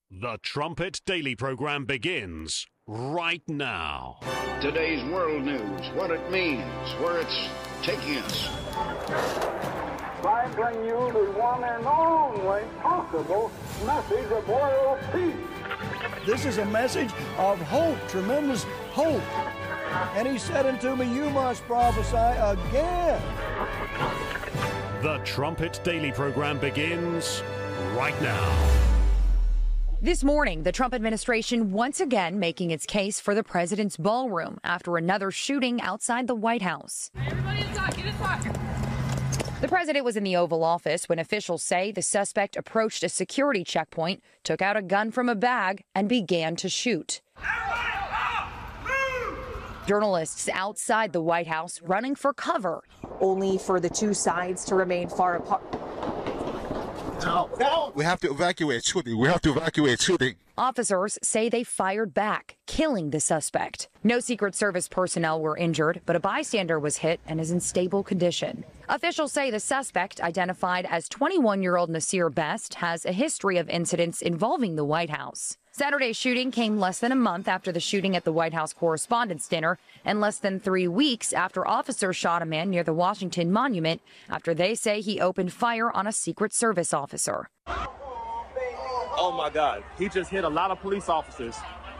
The Trumpet Daily program begins right now. Today's world news, what it means, where it's taking us. I bring you the one and only possible message of world peace. This is a message of hope, tremendous hope. And he said unto me, you must prophesy again. The Trumpet Daily program begins right now. This morning, the Trump administration once again making its case for the president's ballroom after another shooting outside the White House. Everybody inside, get inside. The president was in the Oval Office when officials say the suspect approached a security checkpoint, took out a gun from a bag, and began to shoot. Journalists outside the White House running for cover. Only for the two sides to remain far apart. No. We have to evacuate shooting. Officers say they fired back, killing the suspect. No Secret Service personnel were injured, but a bystander was hit and is in stable condition. Officials say the suspect, identified as 21-year-old Nasir Best, has a history of incidents involving the White House. Saturday's shooting came less than a month after the shooting at the White House Correspondents' Dinner and less than 3 weeks after officers shot a man near the Washington Monument after they say he opened fire on a Secret Service officer. Oh my God, he just hit a lot of police officers.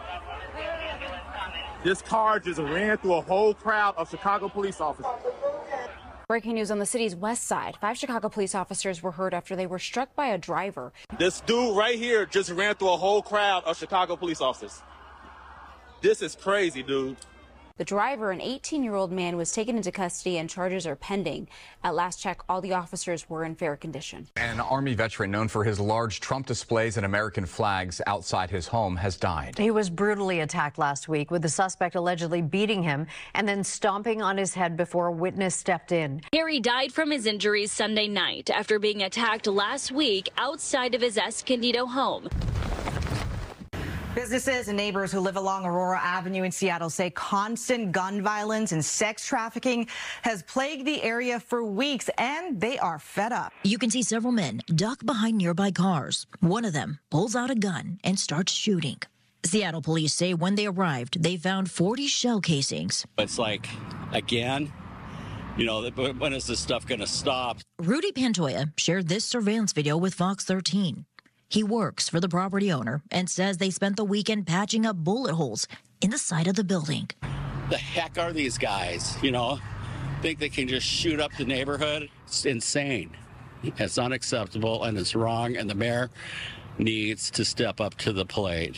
This car just ran through a whole crowd of Chicago police officers. Breaking news on the city's west side. 5 Chicago police officers were hurt after they were struck by a driver. This dude right here just ran through a whole crowd of Chicago police officers. This is crazy, dude. The driver, an 18-year-old man, was taken into custody and charges are pending. At last check, all the officers were in fair condition. An Army veteran known for his large Trump displays and American flags outside his home has died. He was brutally attacked last week, with the suspect allegedly beating him and then stomping on his head before a witness stepped in. Harry died from his injuries Sunday night after being attacked last week outside of his Escondido home. Businesses and neighbors who live along Aurora Avenue in Seattle say constant gun violence and sex trafficking has plagued the area for weeks, and they are fed up. You can see several men duck behind nearby cars. One of them pulls out a gun and starts shooting. Seattle police say when they arrived, they found 40 shell casings. It's like, again, you know, when is this stuff going to stop? Rudy Pantoja shared this surveillance video with Fox 13. He works for the property owner and says they spent the weekend patching up bullet holes in the side of the building. The heck are these guys? You know, think they can just shoot up the neighborhood? It's insane. It's unacceptable and it's wrong, and the mayor needs to step up to the plate.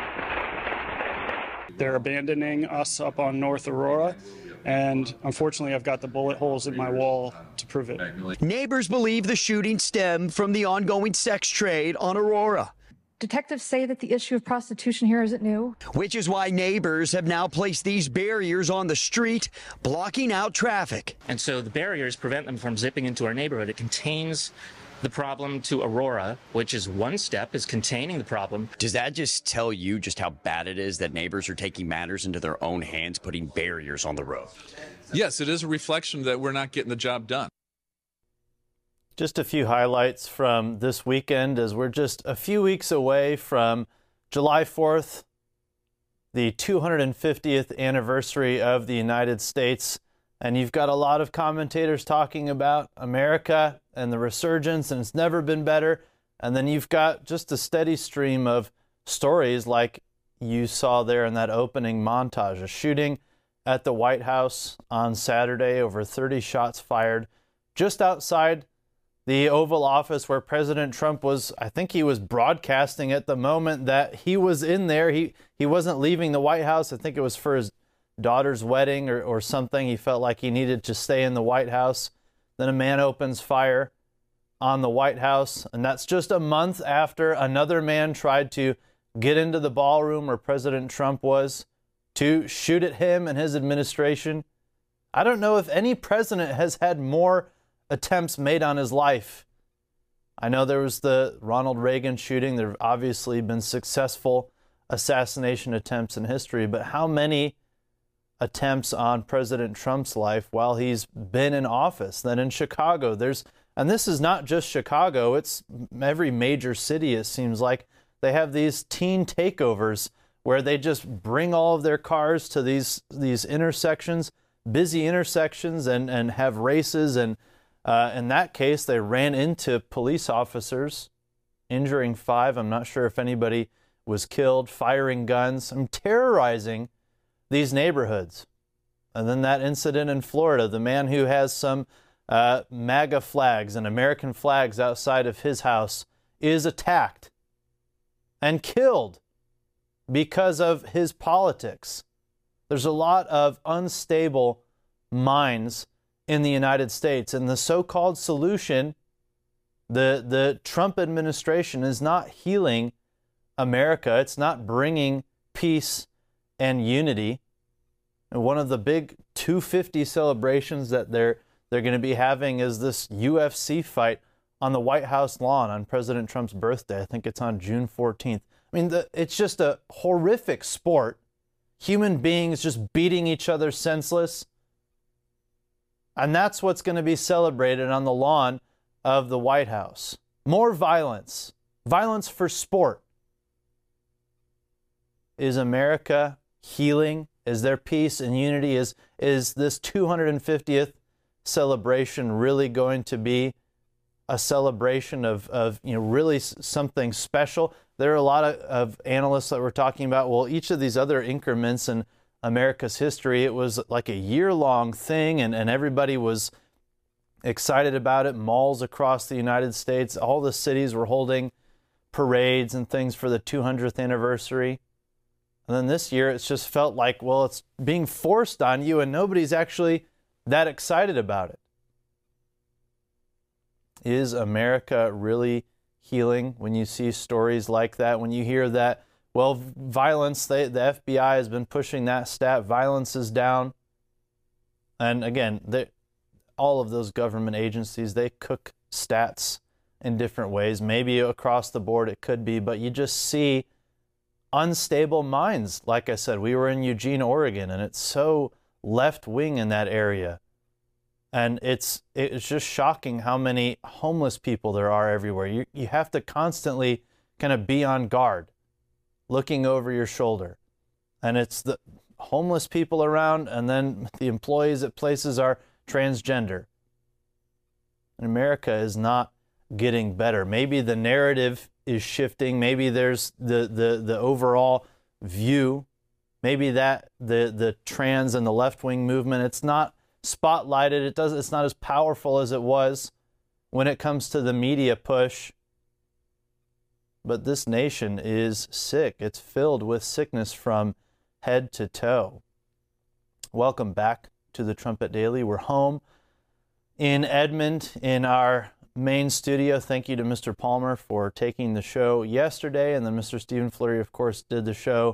They're abandoning us up on North Aurora, and unfortunately I've got the bullet holes in my wall to prove it. Neighbors believe the shooting stemmed from the ongoing sex trade on Aurora. Detectives say that the issue of prostitution here isn't new. Which is why neighbors have now placed these barriers on the street, blocking out traffic. And so the barriers prevent them from zipping into our neighborhood. It contains the problem to Aurora, which is one step, is containing the problem. Does that just tell you just how bad it is that neighbors are taking matters into their own hands, putting barriers on the road? Yes, it is a reflection that we're not getting the job done. Just a few highlights from this weekend as we're just a few weeks away from July 4th, the 250th anniversary of the United States. And you've got a lot of commentators talking about America and the resurgence, and it's never been better. And then you've got just a steady stream of stories like you saw there in that opening montage. A shooting at the White House on Saturday, over 30 shots fired just outside the Oval Office where President Trump was. I think he was broadcasting at the moment that he was in there. He wasn't leaving the White House. I think it was for his daughter's wedding or something. He felt like he needed to stay in the White House. Then a man opens fire on the White House, and that's just a month after another man tried to get into the ballroom where President Trump was to shoot at him and his administration. I don't know if any president has had more attempts made on his life. I know there was the Ronald Reagan shooting. There have obviously been successful assassination attempts in history, but how many attempts on President Trump's life while he's been in office? Then in Chicago, and this is not just Chicago, it's every major city, it seems like. they have these teen takeovers where they just bring all of their cars to these intersections, busy intersections, and have races. And in that case, they ran into police officers, injuring 5. I'm not sure if anybody was killed, firing guns, terrorizing these neighborhoods. And then that incident in Florida, the man who has some MAGA flags and American flags outside of his house is attacked and killed because of his politics. There's a lot of unstable minds in the United States, and the so-called solution, the Trump administration, is not healing America. It's not bringing peace and unity. And one of the big 250 celebrations that they're going to be having is this UFC fight on the White House lawn on President Trump's birthday. I think it's on June 14th. I mean, it's just a horrific sport. Human beings just beating each other senseless. And that's what's going to be celebrated on the lawn of the White House. More violence. Violence for sport. Is America healing? Is there peace and unity? Is this 250th celebration really going to be a celebration of really something special? There are a lot of analysts that were talking about, well, each of these other increments in America's history, it was like a year-long thing, and everybody was excited about it. Malls across the United States, all the cities were holding parades and things for the 200th anniversary. And then this year, it's just felt like, well, it's being forced on you, and nobody's actually that excited about it. Is America really healing when you see stories like that? When you hear that, well, violence, the FBI has been pushing that stat, violence is down. And again, all of those government agencies, they cook stats in different ways. Maybe across the board it could be, but you just see unstable minds. Like I said, we were in Eugene, Oregon, and it's so left-wing in that area. And it's just shocking how many homeless people there are everywhere. You have to constantly kind of be on guard, looking over your shoulder. And it's the homeless people around, and then the employees at places are transgender. And America is not getting better. Maybe the narrative is shifting. Maybe there's the overall view. Maybe that the trans and the left-wing movement, it's not spotlighted. It's not as powerful as it was when it comes to the media push. But this nation is sick. It's filled with sickness from head to toe. Welcome back to the Trumpet Daily. We're home in Edmond in our main studio. Thank you to Mr. Palmer for taking the show yesterday, and then Mr. Stephen Fleury, of course, did the show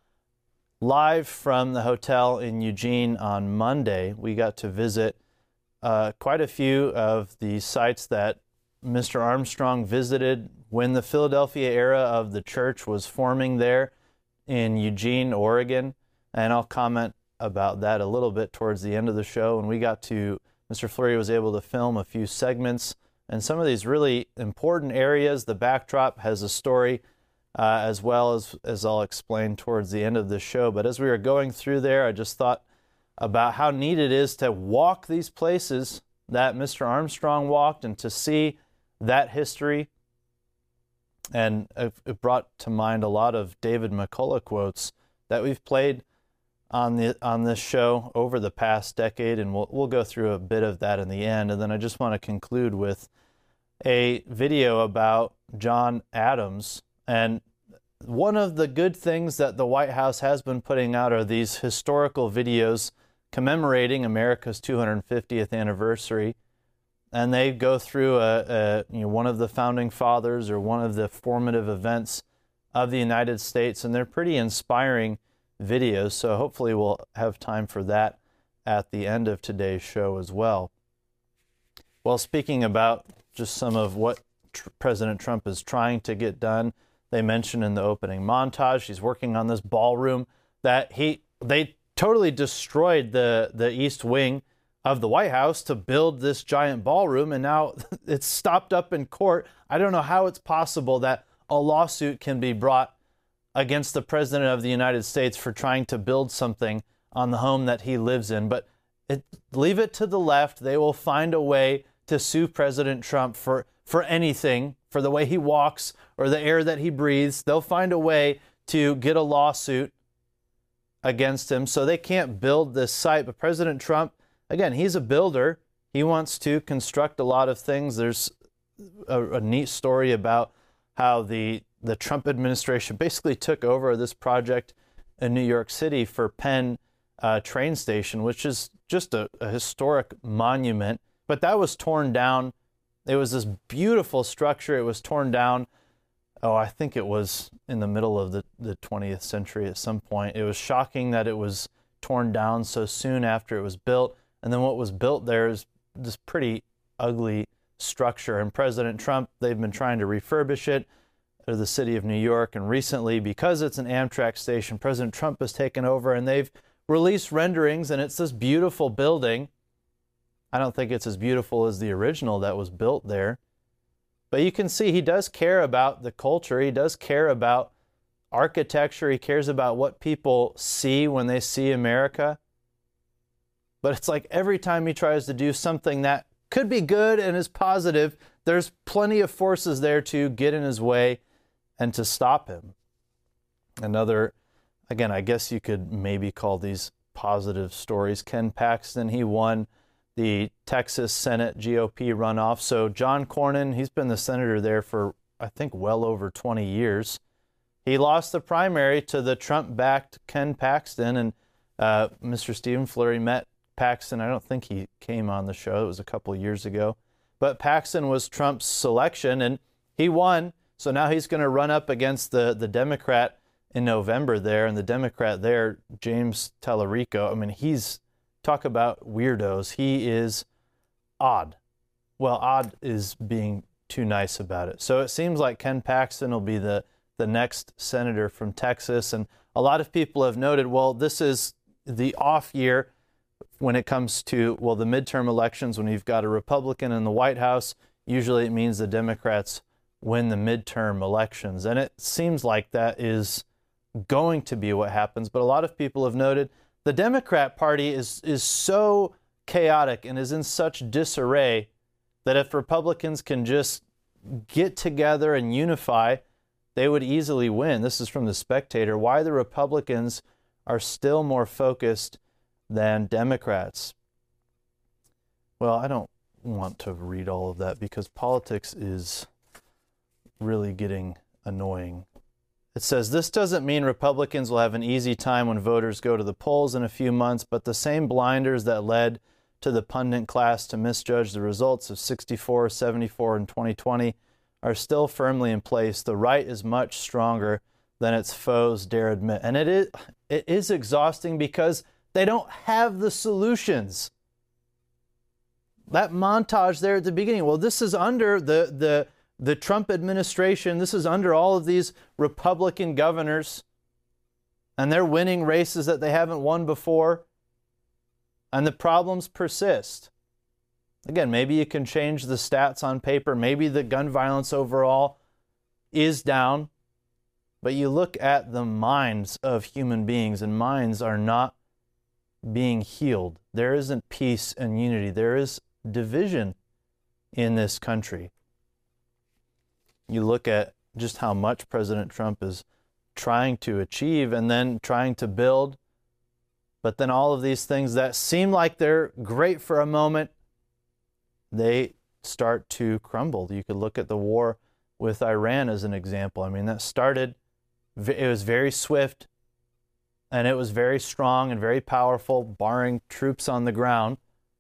live from the hotel in Eugene on Monday. We got to visit quite a few of the sites that Mr. Armstrong visited when the Philadelphia era of the church was forming there in Eugene, Oregon. And I'll comment about that a little bit towards the end of the show. And Mr. Fleury was able to film a few segments and some of these really important areas. The backdrop has a story as well as I'll explain towards the end of the show. But as we were going through there, I just thought about how neat it is to walk these places that Mr. Armstrong walked and to see that history. And it brought to mind a lot of David McCullough quotes that we've played on this show over the past decade, and we'll go through a bit of that in the end. And then I just want to conclude with a video about John Adams. And one of the good things that the White House has been putting out are these historical videos commemorating America's 250th anniversary. And they go through one of the founding fathers or one of the formative events of the United States, and they're pretty inspiring videos. So hopefully we'll have time for that at the end of today's show as well. Well, speaking about just some of what President Trump is trying to get done, they mentioned in the opening montage he's working on this ballroom that they totally destroyed the East Wing of the White House to build this giant ballroom, and now it's stopped up in court. I don't know how it's possible that a lawsuit can be brought against the President of the United States for trying to build something on the home that he lives in. But leave it to the left. They will find a way to sue President Trump for anything, for the way he walks or the air that he breathes. They'll find a way to get a lawsuit against him so they can't build this site. But President Trump, again, he's a builder. He wants to construct a lot of things. There's a neat story about how the Trump administration basically took over this project in New York City for Penn train station, which is just a historic monument. But that was torn down. It was this beautiful structure. It was torn down. Oh, I think it was in the middle of the 20th century at some point. It was shocking that it was torn down so soon after it was built. And then what was built there is this pretty ugly structure. And President Trump, they've been trying to refurbish it to the city of New York. And recently, because it's an Amtrak station, President Trump has taken over and they've released renderings, and it's this beautiful building. I don't think it's as beautiful as the original that was built there. But you can see he does care about the culture. He does care about architecture. He cares about what people see when they see America. But it's like every time he tries to do something that could be good and is positive, there's plenty of forces there to get in his way and to stop him. Another, again, I guess you could maybe call these positive stories. Ken Paxton, he won the Texas Senate GOP runoff. So John Cornyn, he's been the senator there for, I think, well over 20 years. He lost the primary to the Trump-backed Ken Paxton, and Mr. Stephen Flurry met Paxton. I don't think he came on the show. It was a couple of years ago. But Paxton was Trump's selection, and he won. So now he's going to run up against the Democrat in November there. And the Democrat there, James Tallarico, I mean, he's, talk about weirdos. He is odd. Well, odd is being too nice about it. So it seems like Ken Paxton will be the next senator from Texas. And a lot of people have noted, well, this is the off year when it comes to, well, the midterm elections. When you've got a Republican in the White House, usually it means the Democrats win the midterm elections. And it seems like that is going to be what happens. But a lot of people have noted the Democrat Party is so chaotic and is in such disarray that if Republicans can just get together and unify, they would easily win. This is from The Spectator. Why the Republicans are still more focused than Democrats. Well, I don't want to read all of that because politics is really getting annoying. It says, this doesn't mean Republicans will have an easy time when voters go to the polls in a few months, but the same blinders that led to the pundit class to misjudge the results of 64, 74, and 2020 are still firmly in place. The right is much stronger than its foes dare admit. And it is exhausting because they don't have the solutions. That montage there at the beginning, well, this is under the Trump administration. This is under all of these Republican governors, and they're winning races that they haven't won before, and the problems persist. Again, maybe you can change the stats on paper. Maybe the gun violence overall is down, but you look at the minds of human beings, and minds are not being healed. There isn't peace and unity. There is division in this country. You look at just how much President Trump is trying to achieve and then trying to build, but then all of these things that seem like they're great for a moment, they start to crumble. You could look at the war with Iran as an example. I mean, that started, it was very swift, and it was very strong and very powerful, barring troops on the ground,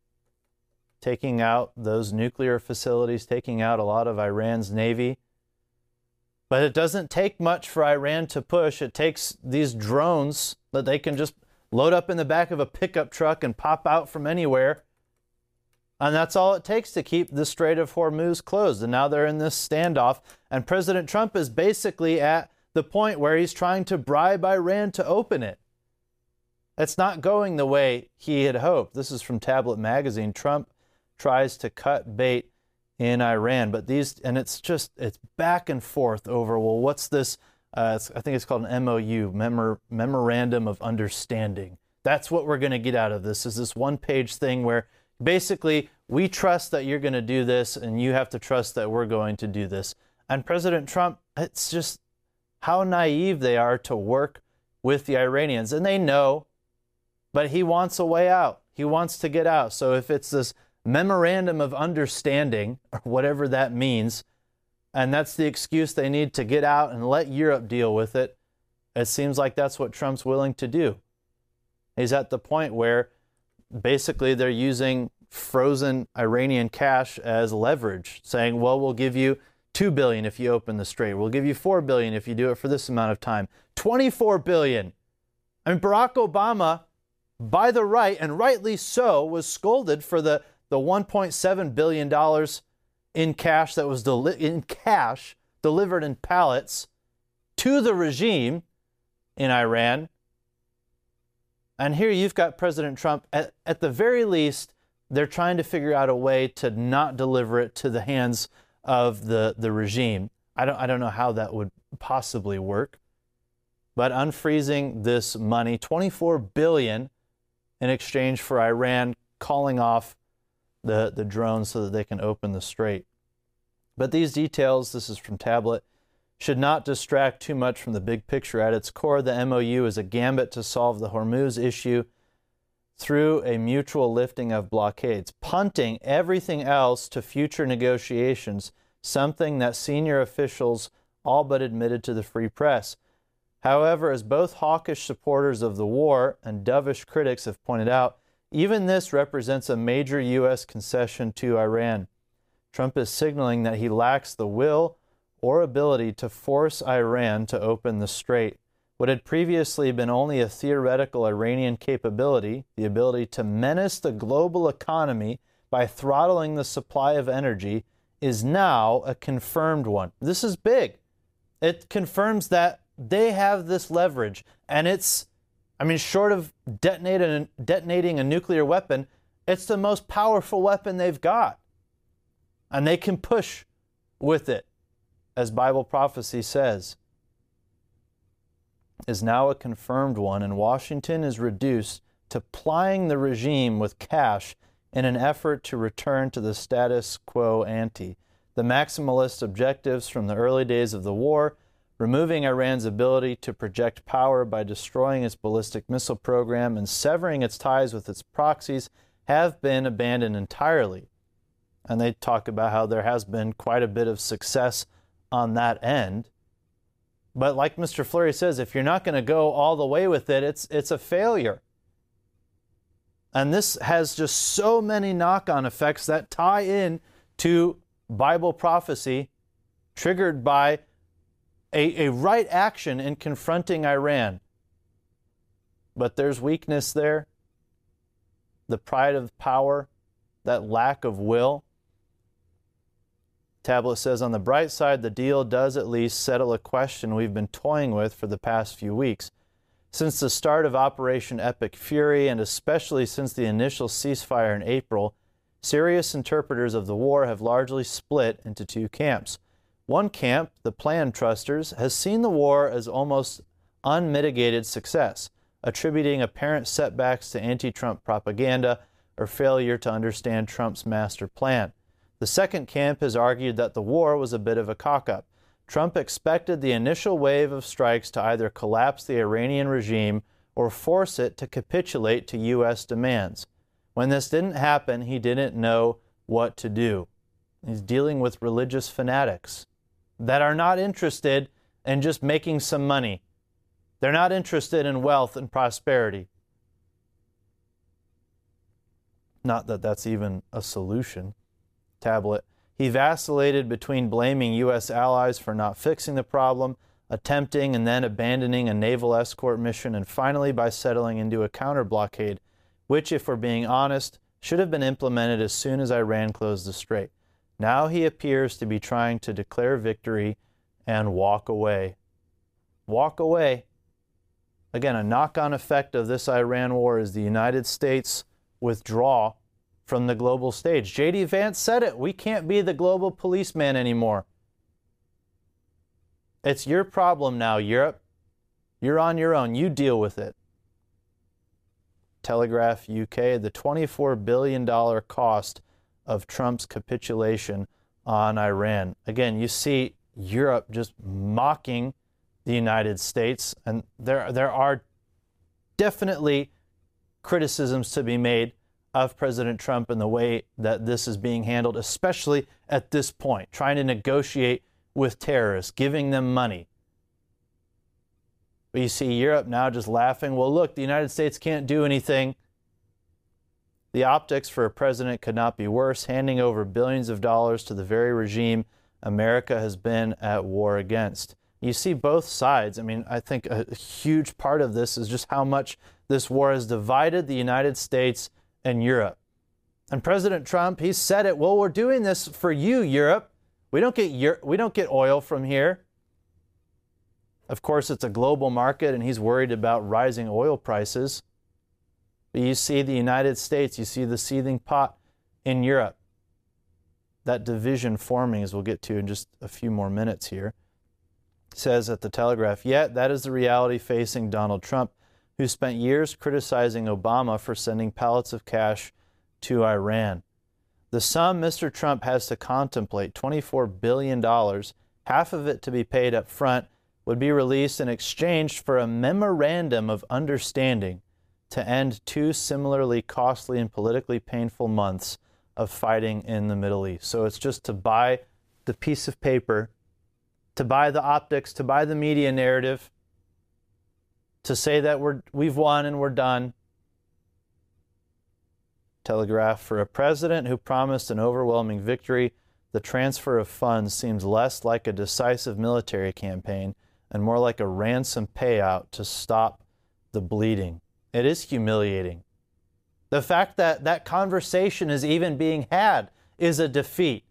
taking out those nuclear facilities, taking out a lot of Iran's navy. But it doesn't take much for Iran to push. It takes these drones that they can just load up in the back of a pickup truck and pop out from anywhere. And that's all it takes to keep the Strait of Hormuz closed. And now they're in this standoff. And President Trump is basically at the point where he's trying to bribe Iran to open it. It's not going the way he had hoped. This is from Tablet Magazine. Trump tries to cut bait in Iran. But it's back and forth over, well, what's this? I think it's called an MOU, Memorandum of Understanding. That's what we're going to get out of this, is this one-page thing where basically we trust that you're going to do this and you have to trust that we're going to do this. And President Trump, it's just how naive they are to work with the Iranians. And they know, but he wants a way out. He wants to get out. So if it's this Memorandum of Understanding, or whatever that means, and that's the excuse they need to get out and let Europe deal with it, it seems like that's what Trump's willing to do. He's at the point where basically they're using frozen Iranian cash as leverage, saying, well, we'll give you $2 billion if you open the strait. We'll give you $4 billion if you do it for this amount of time. $24 billion. I mean, Barack Obama, by the right, and rightly so, was scolded for the $1.7 billion in cash that was delivered in pallets to the regime in Iran. And here you've got President Trump, at the very least, they're trying to figure out a way to not deliver it to the hands of the regime. I don't know how that would possibly work. But unfreezing this money, $24 billion, in exchange for Iran calling off the drones so that they can open the strait. But these details, this is from Tablet, should not distract too much from the big picture. At its core, the MOU is a gambit to solve the Hormuz issue through a mutual lifting of blockades, punting everything else to future negotiations, something that senior officials all but admitted to the Free Press. However, as both hawkish supporters of the war and dovish critics have pointed out, even this represents a major U.S. concession to Iran. Trump is signaling that he lacks the will or ability to force Iran to open the strait. What had previously been only a theoretical Iranian capability, the ability to menace the global economy by throttling the supply of energy, is now a confirmed one. This is big. It confirms that they have this leverage, and it's, short of detonating a nuclear weapon, it's the most powerful weapon they've got. And they can push with it, as Bible prophecy says, is now a confirmed one, and Washington is reduced to plying the regime with cash in an effort to return to the status quo ante. The maximalist objectives from the early days of the war, removing Iran's ability to project power by destroying its ballistic missile program and severing its ties with its proxies, have been abandoned entirely. And they talk about how there has been quite a bit of success on that end. But like Mr. Fleury says, if you're not going to go all the way with it, it's a failure. And this has just so many knock-on effects that tie in to Bible prophecy triggered by a right action in confronting Iran. But there's weakness there, the pride of power, that lack of will. Tablet says, on the bright side, the deal does at least settle a question we've been toying with for the past few weeks. Since the start of Operation Epic Fury, and especially since the initial ceasefire in April, serious interpreters of the war have largely split into two camps. One camp, the Plan Trusters, has seen the war as almost unmitigated success, attributing apparent setbacks to anti-Trump propaganda or failure to understand Trump's master plan. The second camp has argued that the war was a bit of a cock-up. Trump expected the initial wave of strikes to either collapse the Iranian regime or force it to capitulate to U.S. demands. When this didn't happen, he didn't know what to do. He's dealing with religious fanatics that are not interested in just making some money. They're not interested in wealth and prosperity. Not that that's even a solution. Tablet. He vacillated between blaming U.S. allies for not fixing the problem, attempting and then abandoning a naval escort mission, and finally by settling into a counter-blockade, which, if we're being honest, should have been implemented as soon as Iran closed the strait. Now he appears to be trying to declare victory and walk away. Walk away. Again, a knock-on effect of this Iran war is the United States withdraw from the global stage. J.D. Vance said it. We can't be the global policeman anymore. It's your problem now, Europe. You're on your own. You deal with it. Telegraph UK, the $24 billion cost of Trump's capitulation on Iran. Again, you see Europe just mocking the United States, and there are definitely criticisms to be made of President Trump and the way that this is being handled, especially at this point, trying to negotiate with terrorists, giving them money. But you see Europe now just laughing. Well, look, the United States can't do anything. The optics for a president could not be worse, handing over billions of dollars to the very regime America has been at war against. You see both sides. I mean, I think a huge part of this is just how much this war has divided the United States and Europe. And President Trump, he said it, well, we're doing this for you, Europe. We don't get oil from here. Of course, it's a global market, and he's worried about rising oil prices. But you see the United States, you see the seething pot in Europe. That division forming, as we'll get to in just a few more minutes here, says at the Telegraph, yet that is the reality facing Donald Trump, who spent years criticizing Obama for sending pallets of cash to Iran. The sum Mr. Trump has to contemplate, $24 billion, half of it to be paid up front, would be released in exchange for a memorandum of understanding to end 2 similarly costly and politically painful months of fighting in the Middle East. So it's just to buy the piece of paper, to buy the optics, to buy the media narrative, to say that we've won and we're done. Telegraph, for a president who promised an overwhelming victory, the transfer of funds seems less like a decisive military campaign and more like a ransom payout to stop the bleeding. It is humiliating. The fact that that conversation is even being had is a defeat.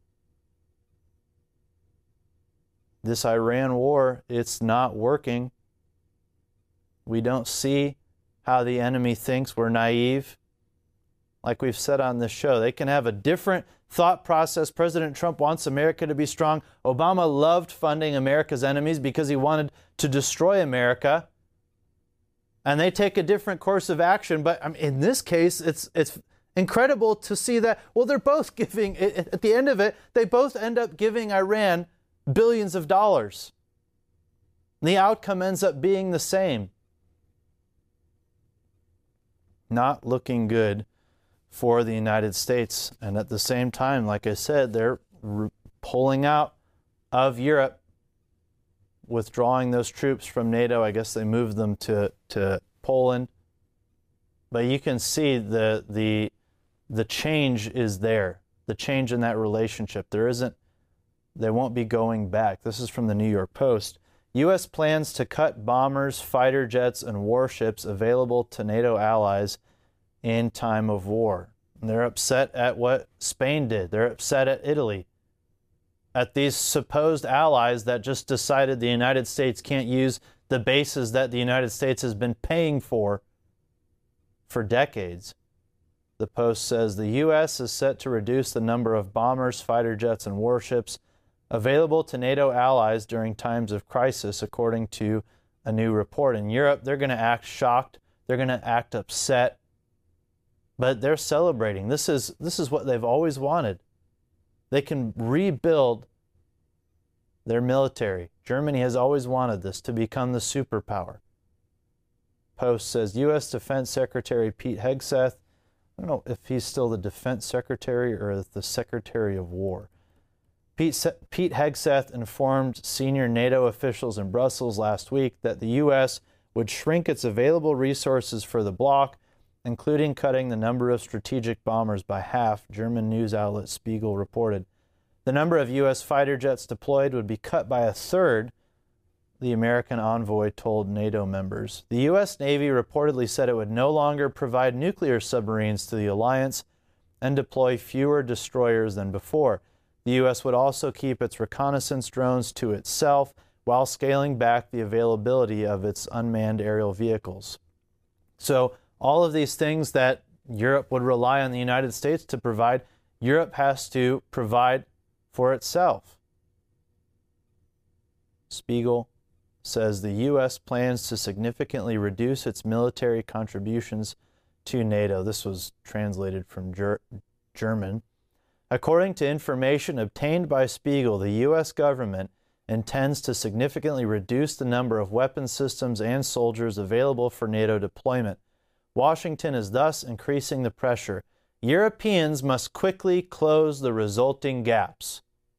This Iran war, it's not working. We don't see how the enemy thinks. We're naive. Like we've said on this show, they can have a different thought process. President Trump wants America to be strong. Obama loved funding America's enemies because he wanted to destroy America. And they take a different course of action. But in this case, it's incredible to see that, well, they're both giving, at the end of it, they both end up giving Iran billions of dollars. The outcome ends up being the same. Not looking good for the United States. And at the same time, like I said, they're pulling out of Europe, withdrawing those troops from NATO. I guess they moved them to Poland. But you can see the change is there. The change in that relationship. They won't be going back. This is from the New York Post. U.S. plans to cut bombers, fighter jets, and warships available to NATO allies in time of war. And they're upset at what Spain did. They're upset at Italy, at these supposed allies that just decided the United States can't use the bases that the United States has been paying for decades. The Post says the U.S. is set to reduce the number of bombers, fighter jets, and warships available to NATO allies during times of crisis, according to a new report. In Europe, they're going to act shocked. They're going to act upset. But they're celebrating. This is what they've always wanted. They can rebuild their military. Germany has always wanted this, to become the superpower. Post says U.S. Defense Secretary Pete Hegseth, I don't know if he's still the Defense Secretary or the Secretary of War. Pete Hegseth informed senior NATO officials in Brussels last week that the U.S. would shrink its available resources for the bloc, including cutting the number of strategic bombers by half, German news outlet Spiegel reported. The number of U.S. fighter jets deployed would be cut by a third, the American envoy told NATO members. The U.S. Navy reportedly said it would no longer provide nuclear submarines to the alliance and deploy fewer destroyers than before. The U.S. would also keep its reconnaissance drones to itself while scaling back the availability of its unmanned aerial vehicles. So all of these things that Europe would rely on the United States to provide. Europe has to provide for itself. Spiegel says the U.S. plans to significantly reduce its military contributions to NATO. This was translated from German. According to information obtained by Spiegel, the U.S. government intends to significantly reduce the number of weapon systems and soldiers available for NATO deployment. Washington is thus increasing the pressure. Europeans must quickly close the resulting gaps.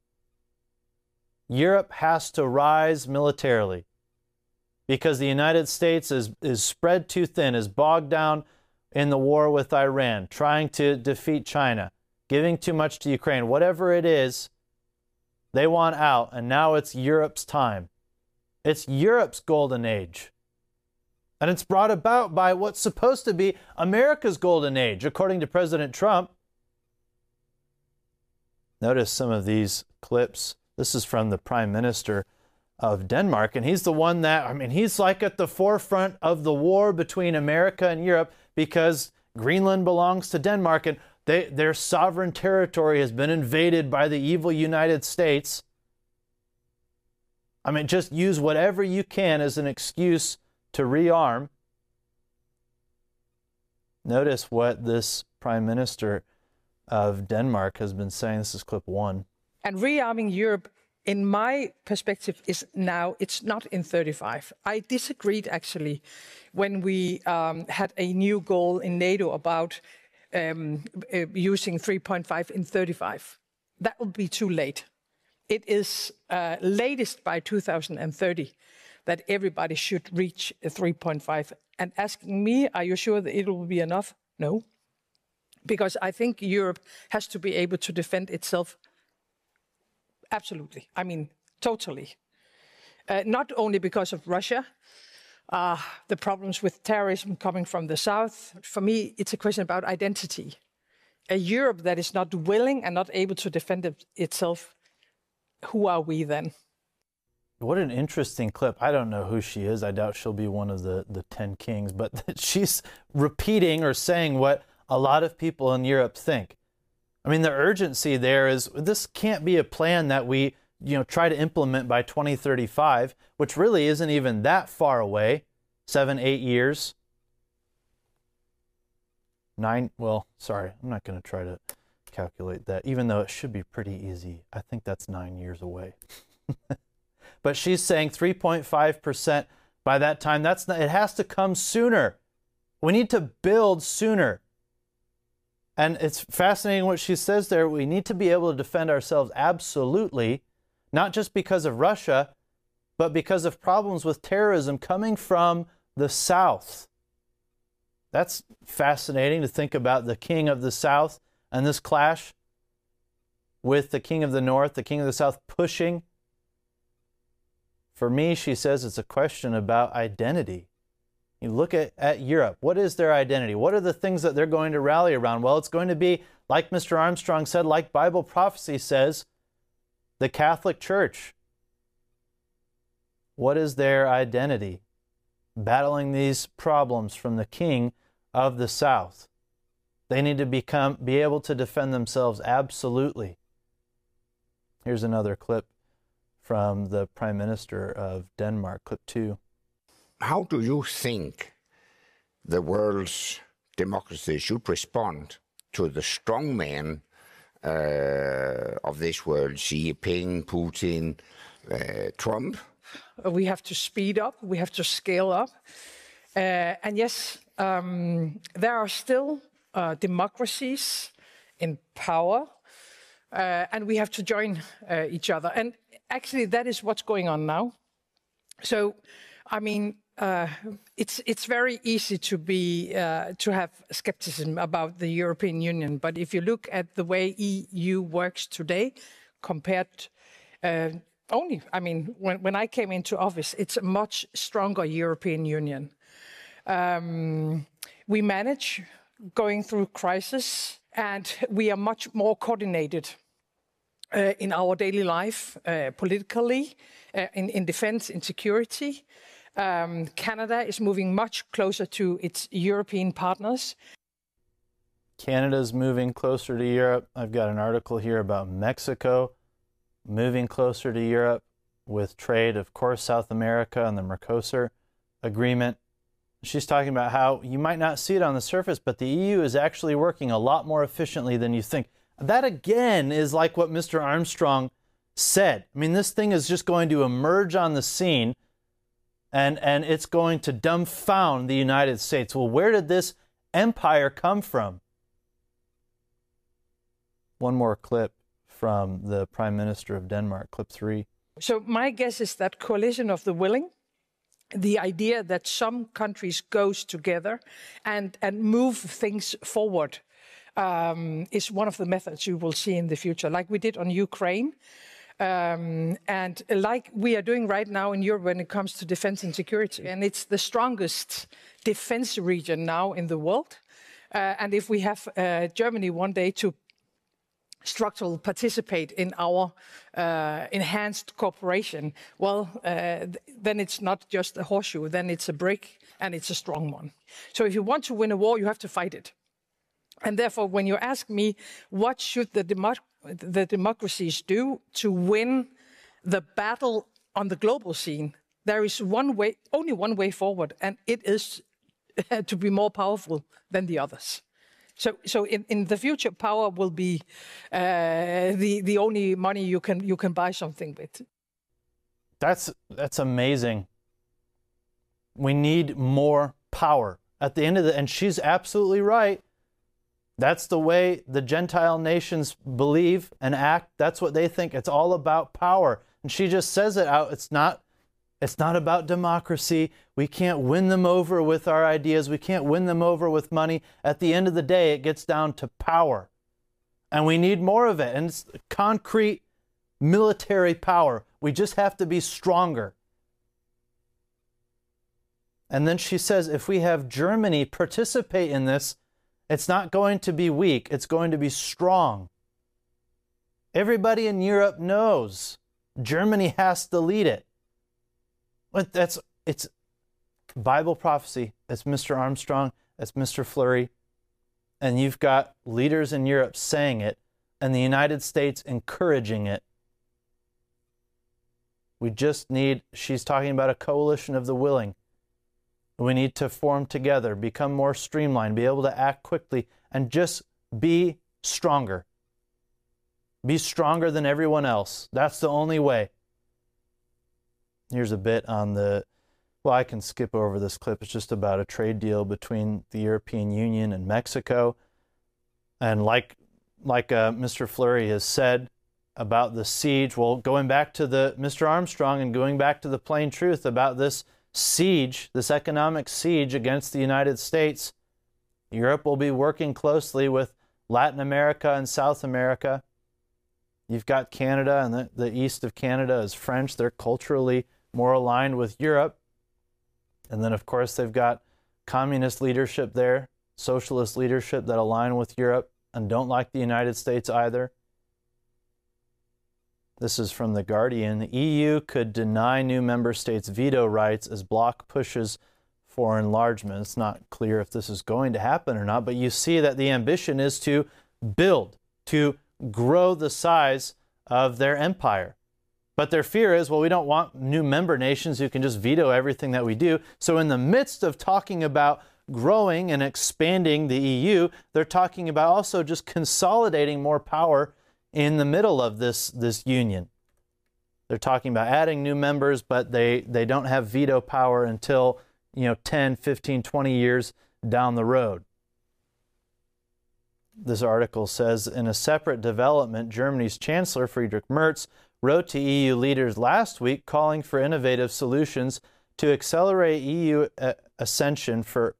Europe has to rise militarily because the United States is spread too thin, is bogged down in the war with Iran, trying to defeat China, giving too much to Ukraine. Whatever it is, they want out, and now it's Europe's time. It's Europe's golden age. And it's brought about by what's supposed to be America's golden age, according to President Trump. Notice some of these clips. This is from the Prime Minister of Denmark, and he's the one that, he's like at the forefront of the war between America and Europe because Greenland belongs to Denmark, and their sovereign territory has been invaded by the evil United States. Just use whatever you can as an excuse to rearm. Notice what this Prime Minister of Denmark has been saying. This is clip 1. And rearming Europe, in my perspective, is now, it's not in 35. I disagreed, actually, when we had a new goal in NATO about using 3.5 in 35. That will be too late. It is latest by 2030 that everybody should reach 3.5. And asking me, are you sure that it will be enough? No. Because I think Europe has to be able to defend itself. Absolutely. Totally. Not only because of Russia, the problems with terrorism coming from the south. For me, it's a question about identity. A Europe that is not willing and not able to defend itself, who are we then? What an interesting clip. I don't know who she is. I doubt she'll be one of the 10 kings, but she's repeating or saying what a lot of people in Europe think. The urgency there is, this can't be a plan that we try to implement by 2035, which really isn't even that far away. 7-8 years. 9, well, sorry, I'm not going to try to calculate that, even though it should be pretty easy. I think that's 9 years away. But she's saying 3.5% by that time. It has to come sooner. We need to build sooner. And it's fascinating what she says there. We need to be able to defend ourselves absolutely, not just because of Russia, but because of problems with terrorism coming from the South. That's fascinating to think about the king of the South and this clash with the king of the North, the king of the South pushing. For me, she says it's a question about identity. You look at Europe. What is their identity? What are the things that they're going to rally around? Well, it's going to be, like Mr. Armstrong said, like Bible prophecy says, the Catholic Church. What is their identity? Battling these problems from the king of the South. They need to be able to defend themselves absolutely. Here's another clip from the Prime Minister of Denmark, clip 2. How do you think the world's democracy should respond to the strong man of this world, Xi Jinping, Putin, Trump? We have to speed up, we have to scale up. And yes, there are still democracies in power, and we have to join each other. And actually, that is what's going on now. So, it's very easy to have skepticism about the European Union. But if you look at the way EU works today, compared when I came into office, it's a much stronger European Union. We manage going through crisis, and we are much more coordinated in our daily life, politically, in defense, in security. Canada is moving much closer to its European partners. Canada's moving closer to Europe. I've got an article here about Mexico moving closer to Europe with trade, of course, South America and the Mercosur agreement. She's talking about how you might not see it on the surface, but the EU is actually working a lot more efficiently than you think. That, again, is like what Mr. Armstrong said. I mean, this thing is just going to emerge on the scene, and it's going to dumbfound the United States. Well, where did this empire come from? One more clip from the Prime Minister of Denmark, clip 3. So my guess is that coalition of the willing, the idea that some countries goes together and move things forward, is one of the methods you will see in the future, like we did on Ukraine, and like we are doing right now in Europe when it comes to defense and security. And it's the strongest defense region now in the world. And if we have Germany one day to structurally participate in our enhanced cooperation, well, then it's not just a horseshoe, then it's a brick, and it's a strong one. So if you want to win a war, you have to fight it. And therefore, when you ask me, what should the democracies do to win the battle on the global scene, there is one way, only one way forward, and it is to be more powerful than the others. So in the future, power will be the only money you can buy something with. That's amazing. We need more power at the end of and she's absolutely right. That's the way the Gentile nations believe and act. That's what they think. It's all about power. And she just says it out. It's not about democracy. We can't win them over with our ideas. We can't win them over with money. At the end of the day, it gets down to power. And we need more of it. And it's concrete military power. We just have to be stronger. And then she says, if we have Germany participate in this, it's not going to be weak. It's going to be strong. Everybody in Europe knows Germany has to lead it. But it's Bible prophecy. It's Mr. Armstrong. It's Mr. Fleury. And you've got leaders in Europe saying it, and the United States encouraging it. We just need, she's talking about a coalition of the willing. We need to form together, become more streamlined, be able to act quickly, and just be stronger. Be stronger than everyone else. That's the only way. Here's a bit on well, I can skip over this clip. It's just about a trade deal between the European Union and Mexico. And like Mr. Fleury has said about the siege, well, going back to Mr. Armstrong and going back to the plain truth about this siege, this economic siege against the United States, Europe will be working closely with Latin America and South America. You've got Canada, and the east of Canada is French. They're culturally more aligned with Europe. And then, of course, they've got communist leadership there, socialist leadership that align with Europe and don't like the United States either. This is from The Guardian. The EU could deny new member states veto rights as bloc pushes for enlargement. It's not clear if this is going to happen or not, but you see that the ambition is to build, to grow the size of their empire. But their fear is, well, we don't want new member nations who can just veto everything that we do. So in the midst of talking about growing and expanding the EU, they're talking about also just consolidating more power in the middle of this union. They're talking about adding new members, but they don't have veto power until 10, 15, 20 years down the road. This article says, in a separate development, Germany's Chancellor Friedrich Merz wrote to EU leaders last week calling for innovative solutions to accelerate EU accession for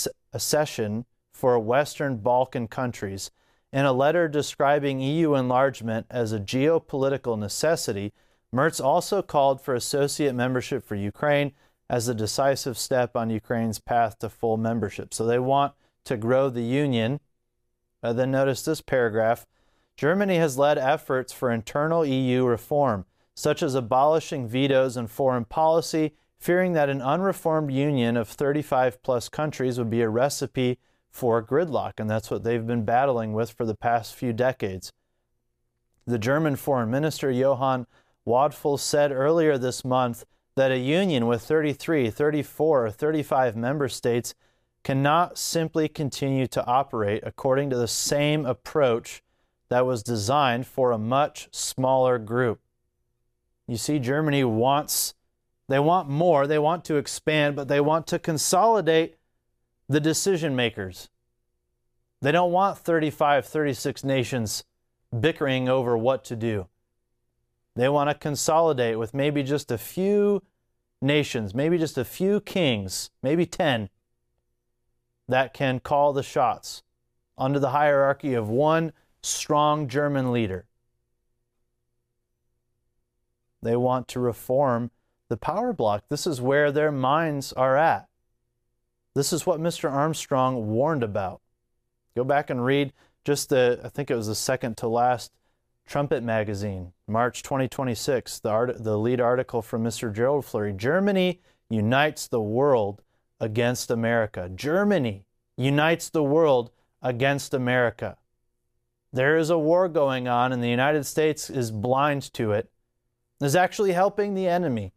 Western Balkan countries. In a letter describing EU enlargement as a geopolitical necessity, Merz also called for associate membership for Ukraine as a decisive step on Ukraine's path to full membership. So they want to grow the union. Then notice this paragraph. Germany has led efforts for internal EU reform, such as abolishing vetoes in foreign policy, fearing that an unreformed union of 35-plus countries would be a recipe for gridlock, and that's what they've been battling with for the past few decades. The German Foreign Minister Johann Wadful said earlier this month that a union with 33, 34, or 35 member states cannot simply continue to operate according to the same approach that was designed for a much smaller group. You see, Germany they want more, they want to expand, but they want to consolidate the decision makers. They don't want 35, 36 nations bickering over what to do. They want to consolidate with maybe just a few nations, maybe just a few kings, maybe 10, that can call the shots under the hierarchy of one strong German leader. They want to reform the power block. This is where their minds are at. This is what Mr. Armstrong warned about. Go back and read just I think it was the second to last Trumpet magazine, March 2026, the lead article from Mr. Gerald Fleury. Germany unites the world against America. Germany unites the world against America. There is a war going on, and the United States is blind to it. Is actually helping the enemy.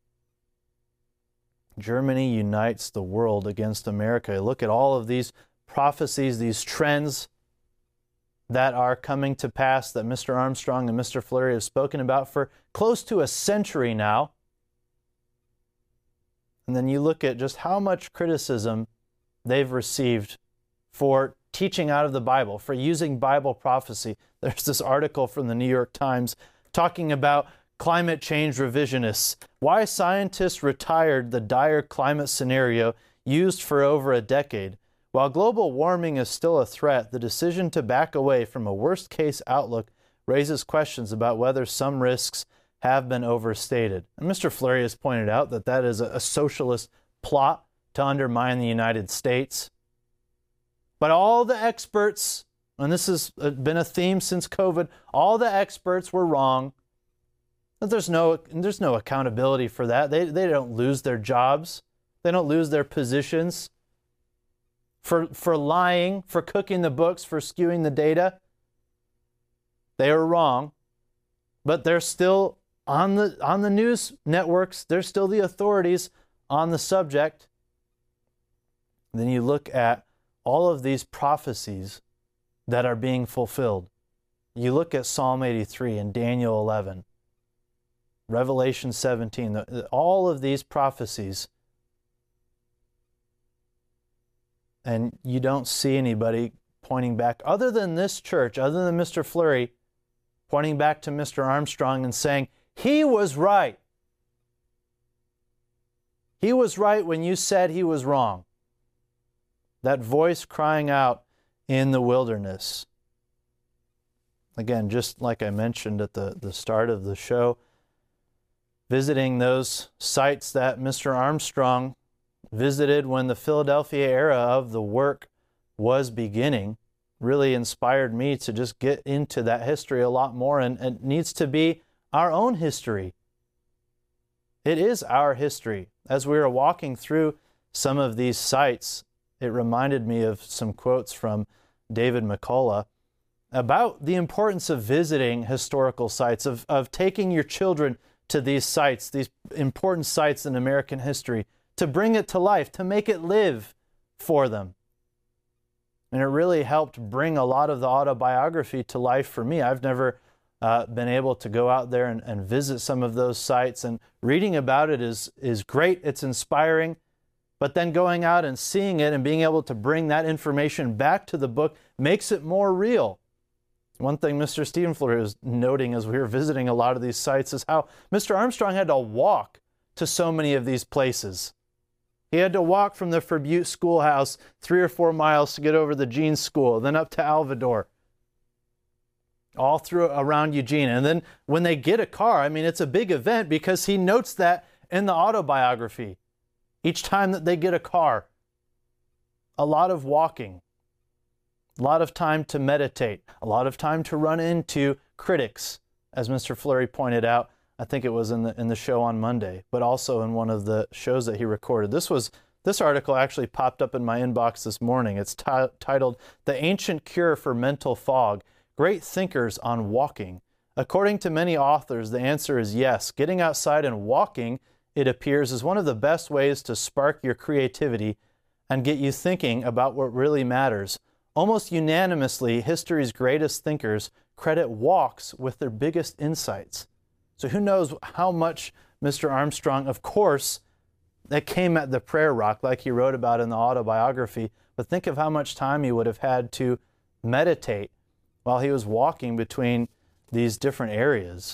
Germany unites the world against America. Look at all of these prophecies, these trends that are coming to pass that Mr. Armstrong and Mr. Fleury have spoken about for close to a century now. And then you look at just how much criticism they've received for teaching out of the Bible, for using Bible prophecy. There's this article from the New York Times talking about climate change revisionists, why scientists retired the dire climate scenario used for over a decade. While global warming is still a threat, the decision to back away from a worst-case outlook raises questions about whether some risks have been overstated. And Mr. Fleury has pointed out that that is a socialist plot to undermine the United States. But all the experts, and this has been a theme since COVID, all the experts were wrong. There's no accountability for that. They don't lose their jobs. They don't lose their positions for lying, for cooking the books, for skewing the data. They are wrong, but they're still on the news networks. They're still the authorities on the subject. Then you look at all of these prophecies that are being fulfilled. You look at Psalm 83 and Daniel 11. Revelation 17, all of these prophecies, and you don't see anybody pointing back, other than this church, other than Mr. Fleury, pointing back to Mr. Armstrong and saying, he was right. He was right when you said he was wrong. That voice crying out in the wilderness. Again, just like I mentioned at the start of the show, visiting those sites that Mr. Armstrong visited when the Philadelphia era of the work was beginning really inspired me to just get into that history a lot more, and it needs to be our own history. It is our history. As we were walking through some of these sites, it reminded me of some quotes from David McCullough about the importance of visiting historical sites, of taking your children to these sites, these important sites in American history, to bring it to life, to make it live for them. And it really helped bring a lot of the autobiography to life for me. I've never been able to go out there and visit some of those sites, and reading about it is great, it's inspiring, but then going out and seeing it and being able to bring that information back to the book makes it more real. One thing Mr. Stephen Fleury was noting as we were visiting a lot of these sites is how Mr. Armstrong had to walk to so many of these places. He had to walk from the Butte schoolhouse 3 or 4 miles to get over the Jean School, then up to Alvador, all through around Eugene. And then when they get a car, I mean, it's a big event because he notes that in the autobiography. Each time that they get a car, a lot of walking. A lot of time to meditate, a lot of time to run into critics, as Mr. Fleury pointed out. I think it was in the show on Monday, but also in one of the shows that he recorded. This was This article actually popped up in my inbox this morning. It's titled, "The Ancient Cure for Mental Fog, Great Thinkers on Walking." According to many authors, the answer is yes. Getting outside and walking, it appears, is one of the best ways to spark your creativity and get you thinking about what really matters. Almost unanimously, history's greatest thinkers credit walks with their biggest insights. So who knows how much Mr. Armstrong, of course, that came at the prayer rock like he wrote about in the autobiography, but think of how much time he would have had to meditate while he was walking between these different areas.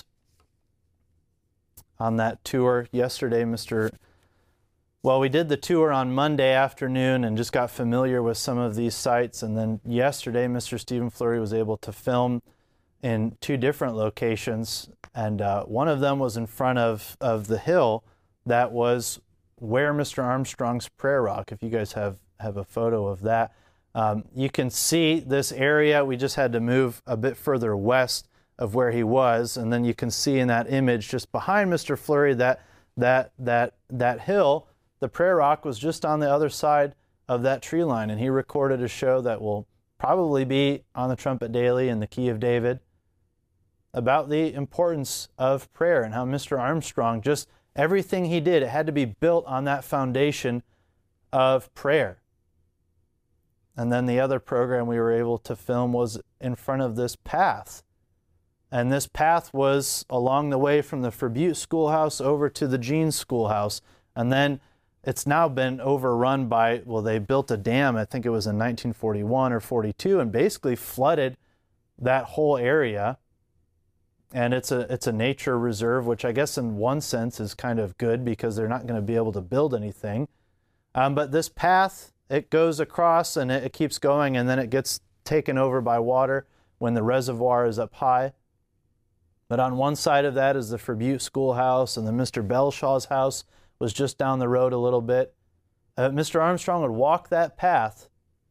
On that tour yesterday, we did the tour on Monday afternoon and just got familiar with some of these sites, and then yesterday Mr. Stephen Flurry was able to film in 2 different locations, and one of them was in front of the hill that was where Mr. Armstrong's prayer rock, if you guys have a photo of that. You can see this area. We just had to move a bit further west of where he was, and then you can see in that image just behind Mr. Flurry that hill, the prayer rock was just on the other side of that tree line, and he recorded a show that will probably be on the Trumpet Daily and the Key of David about the importance of prayer and how Mr. Armstrong, just everything he did, it had to be built on that foundation of prayer. And then the other program we were able to film was in front of this path. And this path was along the way from the Furbutte Schoolhouse over to the Jeans Schoolhouse. And then it's now been overrun by, they built a dam, I think it was in 1941 or 42, and basically flooded that whole area. And it's a nature reserve, which I guess in one sense is kind of good because they're not going to be able to build anything. But this path, it goes across and it keeps going, and then it gets taken over by water when the reservoir is up high. But on one side of that is the Furbutte Schoolhouse, and then Mr. Belshaw's house was just down the road a little bit. Mr. Armstrong would walk that path,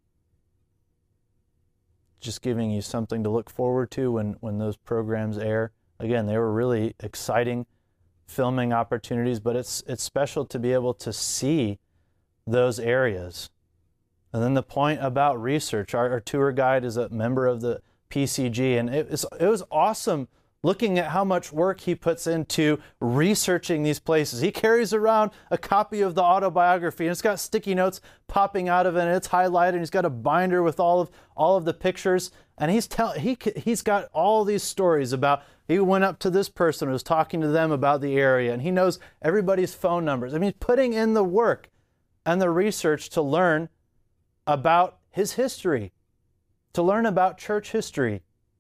just giving you something to look forward to when those programs air. Again, they were really exciting filming opportunities, but it's special to be able to see those areas. And then the point about research, our tour guide is a member of the PCG, and it was awesome looking at how much work he puts into researching these places. He carries around a copy of the autobiography, and it's got sticky notes popping out of it, and it's highlighted, and he's got a binder with all of the pictures, and he's got all these stories about, he went up to this person and was talking to them about the area, and he knows everybody's phone numbers. I mean, putting in the work and the research to learn about his history, to learn about church history.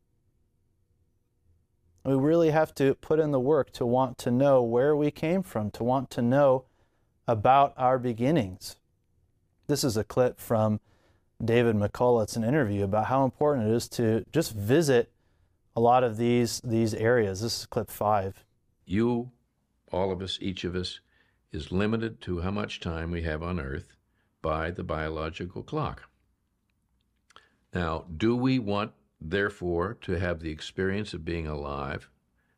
We really have to put in the work to want to know where we came from, to want to know about our beginnings. This is a clip from David McCullough. It's an interview about how important it is to just visit a lot of these areas. This is clip 5. You, all of us, each of us, is limited to how much time we have on earth by the biological clock. Now, do we want, therefore, to have the experience of being alive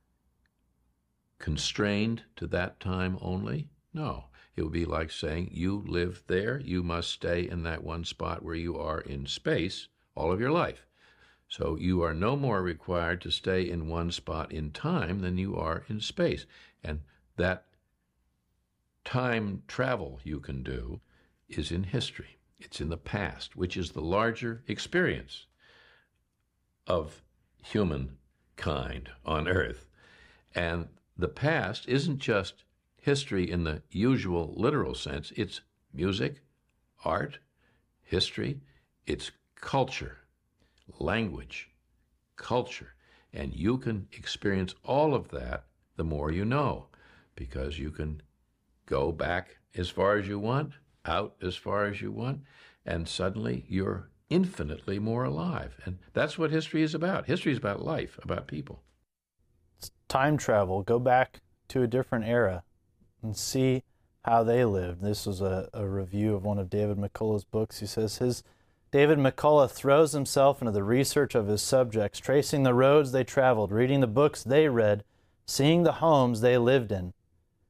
constrained to that time only? No. It would be like saying you live there, you must stay in that one spot where you are in space all of your life. So you are no more required to stay in one spot in time than you are in space. And that time travel you can do is in history. It's in the past, which is the larger experience of humankind on Earth. And the past isn't just history in the usual literal sense. It's music, art, history, it's culture, language, culture. And you can experience all of that the more you know, because you can go back as far as you want, out as far as you want, and suddenly you're infinitely more alive. And that's what history is about. History is about life, about people. It's time travel. Go back to a different era and see how they lived. This was a review of one of David McCullough's books. He says David McCullough throws himself into the research of his subjects, tracing the roads they traveled, reading the books they read, seeing the homes they lived in.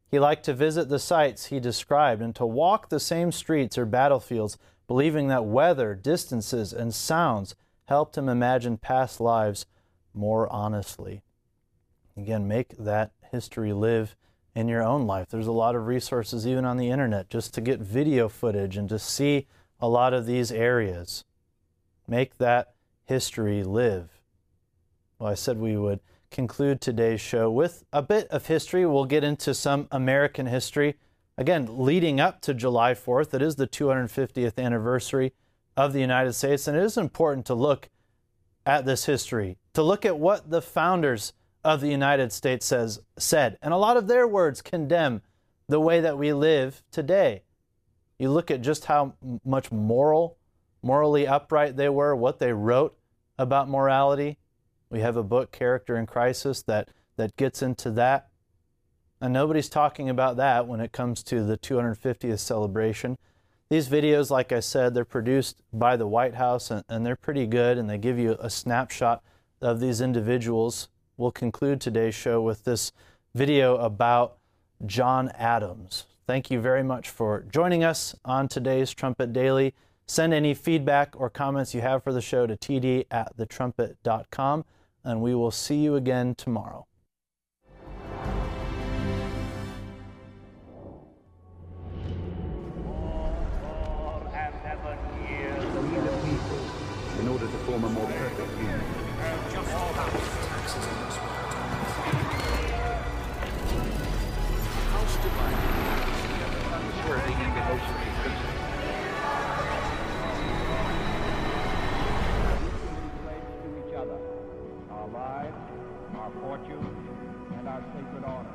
He liked to visit the sites he described and to walk the same streets or battlefields, believing that weather, distances, and sounds helped him imagine past lives more honestly. Again, make that history live in your own life. There's a lot of resources even on the internet just to get video footage and to see a lot of these areas. Make that history live. Well, I said we would conclude today's show with a bit of history. We'll get into some American history. Again, leading up to July 4th, it is the 250th anniversary of the United States, and it is important to look at this history, to look at what the founders of the United States said. And a lot of their words condemn the way that we live today. You look at just how much morally upright they were, what they wrote about morality. We have a book, Character in Crisis, that gets into that. And nobody's talking about that when it comes to the 250th celebration. These videos, like I said, they're produced by the White House, and they're pretty good, and they give you a snapshot of these individuals. We'll conclude today's show with this video about John Adams. Thank you very much for joining us on today's Trumpet Daily. Send any feedback or comments you have for the show to td@thetrumpet.com, and we will see you again tomorrow. In order to form a more perfect union. Our lives, our fortune, and our sacred honor.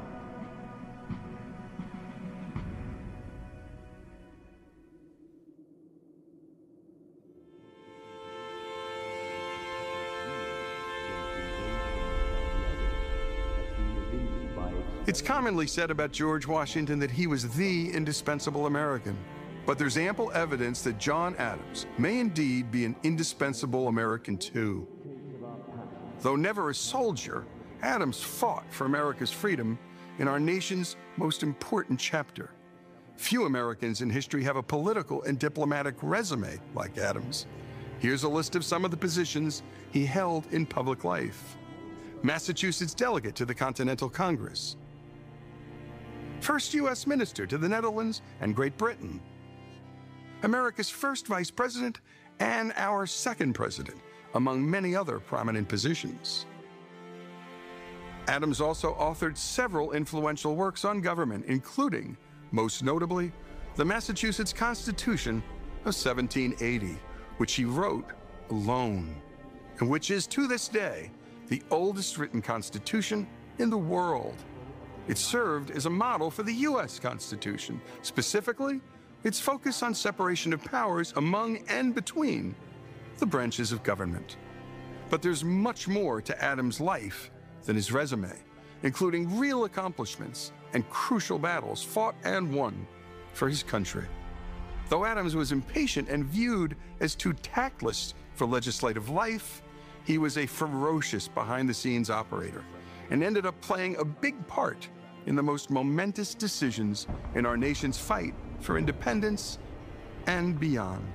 It's commonly said about George Washington that he was the indispensable American. But there's ample evidence that John Adams may indeed be an indispensable American too. Though never a soldier, Adams fought for America's freedom in our nation's most important chapter. Few Americans in history have a political and diplomatic resume like Adams. Here's a list of some of the positions he held in public life. Massachusetts delegate to the Continental Congress. First U.S. minister to the Netherlands and Great Britain. America's first vice president and our second president, among many other prominent positions. Adams also authored several influential works on government, including, most notably, the Massachusetts Constitution of 1780, which he wrote alone, and which is, to this day, the oldest written constitution in the world. It served as a model for the U.S. Constitution, specifically its focus on separation of powers among and between the branches of government. But there's much more to Adams' life than his resume, including real accomplishments and crucial battles fought and won for his country. Though Adams was impatient and viewed as too tactless for legislative life, he was a ferocious behind-the-scenes operator and ended up playing a big part in the most momentous decisions in our nation's fight for independence and beyond.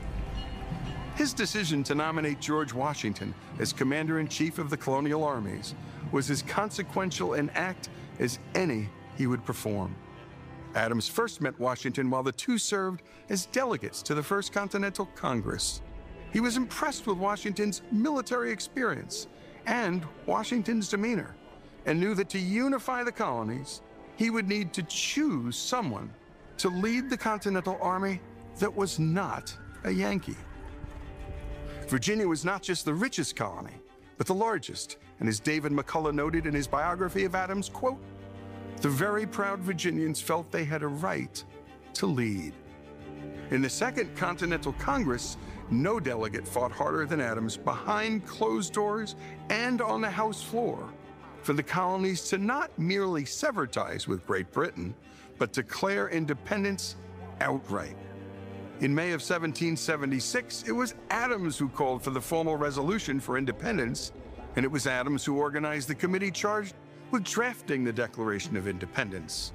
His decision to nominate George Washington as Commander-in-Chief of the colonial armies was as consequential an act as any he would perform. Adams first met Washington while the two served as delegates to the First Continental Congress. He was impressed with Washington's military experience and Washington's demeanor, and knew that to unify the colonies, he would need to choose someone to lead the Continental Army that was not a Yankee. Virginia was not just the richest colony, but the largest, and as David McCullough noted in his biography of Adams, quote, "The very proud Virginians felt they had a right to lead." In the Second Continental Congress, no delegate fought harder than Adams behind closed doors and on the House floor for the colonies to not merely sever ties with Great Britain, but declare independence outright. In May of 1776, it was Adams who called for the formal resolution for independence, and it was Adams who organized the committee charged with drafting the Declaration of Independence.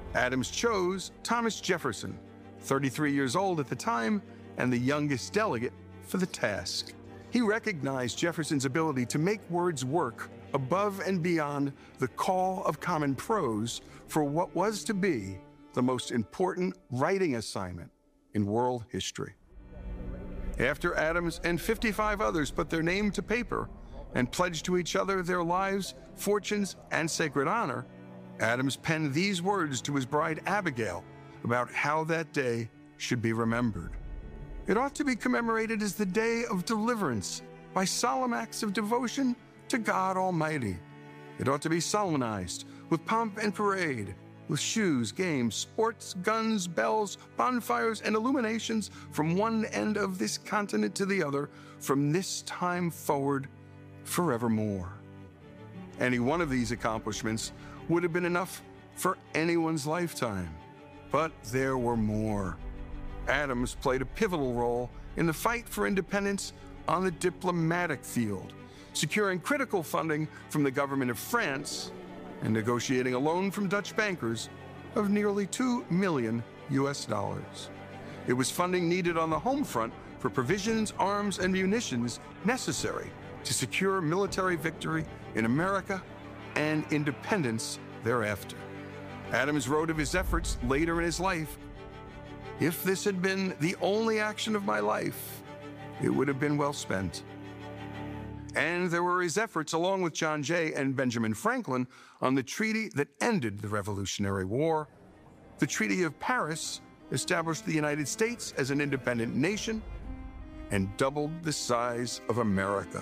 Adams chose Thomas Jefferson, 33 years old at the time and the youngest delegate for the task. He recognized Jefferson's ability to make words work above and beyond the call of common prose for what was to be the most important writing assignment in world history. After Adams and 55 others put their name to paper and pledged to each other their lives, fortunes, and sacred honor, Adams penned these words to his bride Abigail about how that day should be remembered. It ought to be commemorated as the day of deliverance by solemn acts of devotion to God Almighty. It ought to be solemnized with pomp and parade, with shoes, games, sports, guns, bells, bonfires, and illuminations from one end of this continent to the other, from this time forward, forevermore. Any one of these accomplishments would have been enough for anyone's lifetime, but there were more. Adams played a pivotal role in the fight for independence on the diplomatic field, securing critical funding from the government of France and negotiating a loan from Dutch bankers of nearly $2 million. It was funding needed on the home front for provisions, arms, and munitions necessary to secure military victory in America and independence thereafter. Adams wrote of his efforts later in his life, "If this had been the only action of my life, it would have been well spent." And there were his efforts, along with John Jay and Benjamin Franklin, on the treaty that ended the Revolutionary War. The Treaty of Paris established the United States as an independent nation and doubled the size of America.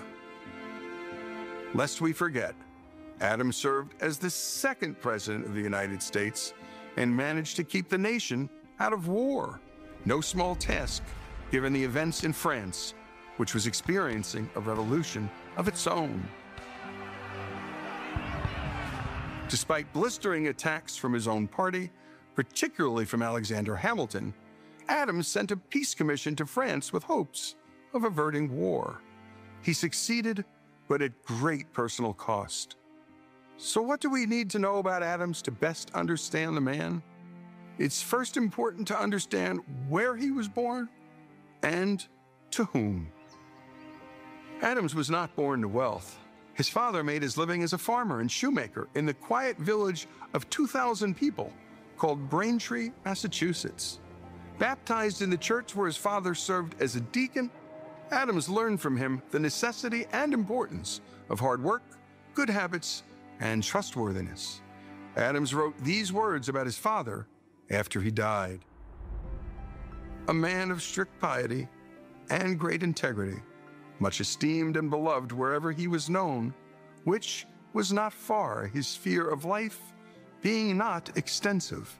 Lest we forget, Adams served as the second president of the United States and managed to keep the nation out of war. No small task, given the events in France, which was experiencing a revolution of its own. Despite blistering attacks from his own party, particularly from Alexander Hamilton, Adams sent a peace commission to France with hopes of averting war. He succeeded, but at great personal cost. So what do we need to know about Adams to best understand the man? It's first important to understand where he was born and to whom. Adams was not born to wealth. His father made his living as a farmer and shoemaker in the quiet village of 2,000 people called Braintree, Massachusetts. Baptized in the church where his father served as a deacon, Adams learned from him the necessity and importance of hard work, good habits, and trustworthiness. Adams wrote these words about his father after he died: "A man of strict piety and great integrity, much esteemed and beloved wherever he was known, which was not far, his sphere of life being not extensive."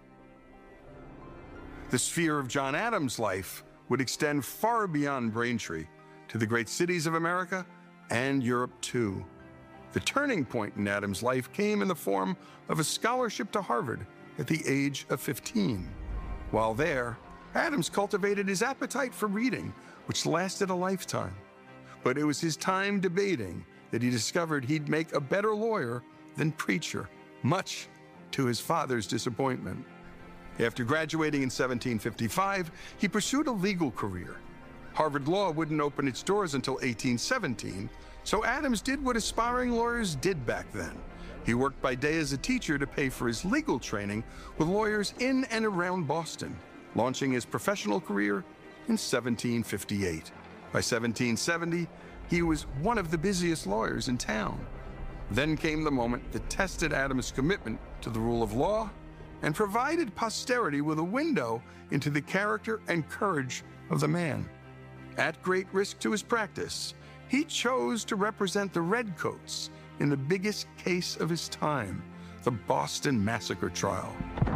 The sphere of John Adams' life would extend far beyond Braintree to the great cities of America and Europe too. The turning point in Adams' life came in the form of a scholarship to Harvard at the age of 15. While there, Adams cultivated his appetite for reading, which lasted a lifetime. But it was his time debating that he discovered he'd make a better lawyer than preacher, much to his father's disappointment. After graduating in 1755, he pursued a legal career. Harvard Law wouldn't open its doors until 1817, so Adams did what aspiring lawyers did back then. He worked by day as a teacher to pay for his legal training with lawyers in and around Boston, launching his professional career in 1758. By 1770, he was one of the busiest lawyers in town. Then came the moment that tested Adams' commitment to the rule of law and provided posterity with a window into the character and courage of the man. At great risk to his practice, he chose to represent the Redcoats in the biggest case of his time, the Boston Massacre trial.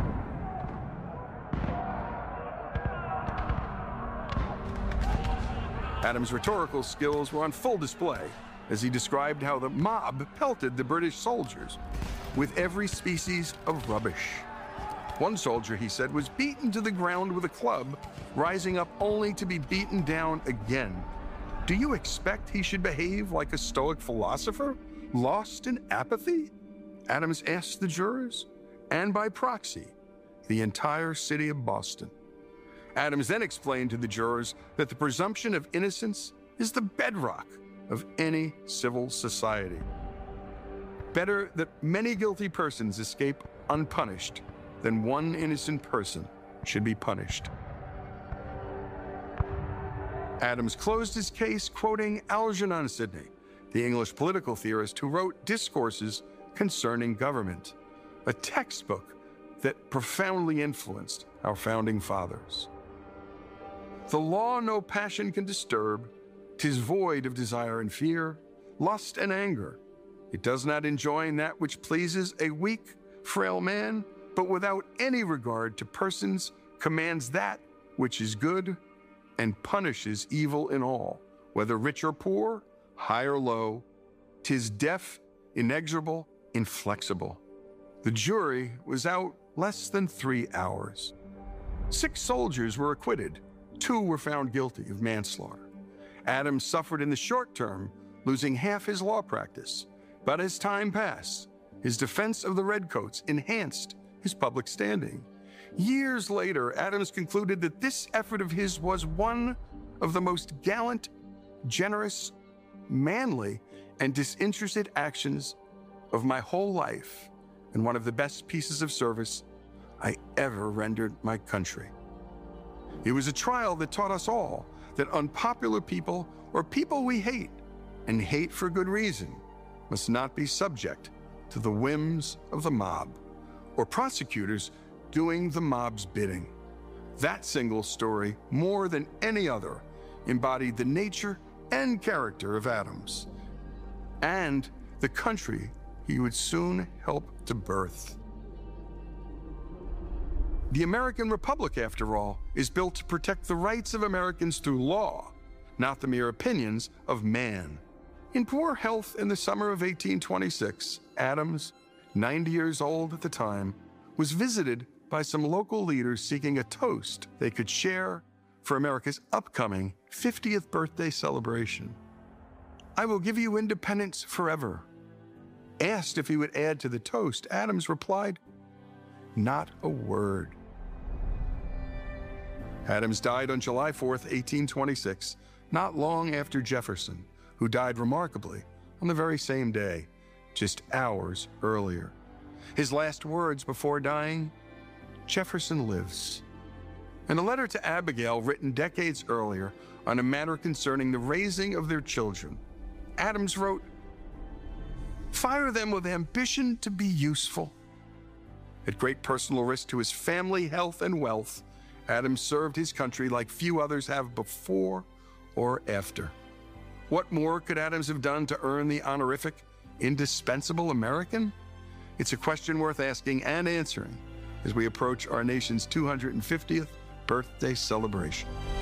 Adams' rhetorical skills were on full display as he described how the mob pelted the British soldiers with every species of rubbish. One soldier, he said, was beaten to the ground with a club, rising up only to be beaten down again. Do you expect he should behave like a Stoic philosopher, lost in apathy? Adams asked the jurors, and by proxy, the entire city of Boston. Adams then explained to the jurors that the presumption of innocence is the bedrock of any civil society. Better that many guilty persons escape unpunished than one innocent person should be punished. Adams closed his case quoting Algernon Sidney, the English political theorist who wrote Discourses Concerning Government, a textbook that profoundly influenced our founding fathers. The law no passion can disturb, 'tis void of desire and fear, lust and anger. It does not enjoin that which pleases a weak, frail man, but without any regard to persons commands that which is good and punishes evil in all, whether rich or poor, high or low. 'Tis deaf, inexorable, inflexible. The jury was out less than 3 hours. 6 soldiers were acquitted. 2 were found guilty of manslaughter. Adams suffered in the short term, losing half his law practice. But as time passed, his defense of the Redcoats enhanced his public standing. Years later, Adams concluded that this effort of his was one of the most gallant, generous, manly, and disinterested actions of my whole life, and one of the best pieces of service I ever rendered my country. It was a trial that taught us all that unpopular people, or people we hate, and hate for good reason, must not be subject to the whims of the mob, or prosecutors doing the mob's bidding. That single story, more than any other, embodied the nature and character of Adams, and the country he would soon help to birth. The American Republic, after all, is built to protect the rights of Americans through law, not the mere opinions of man. In poor health in the summer of 1826, Adams, 90 years old at the time, was visited by some local leaders seeking a toast they could share for America's upcoming 50th birthday celebration. "I will give you independence forever." Asked if he would add to the toast, Adams replied, "Not a word." Adams died on July 4th, 1826, not long after Jefferson, who died remarkably on the very same day, just hours earlier. His last words before dying, "Jefferson lives." In a letter to Abigail written decades earlier on a matter concerning the raising of their children, Adams wrote, "Fire them with ambition to be useful." At great personal risk to his family, health, and wealth, Adams served his country like few others have before or after. What more could Adams have done to earn the honorific indispensable American? It's a question worth asking and answering as we approach our nation's 250th birthday celebration.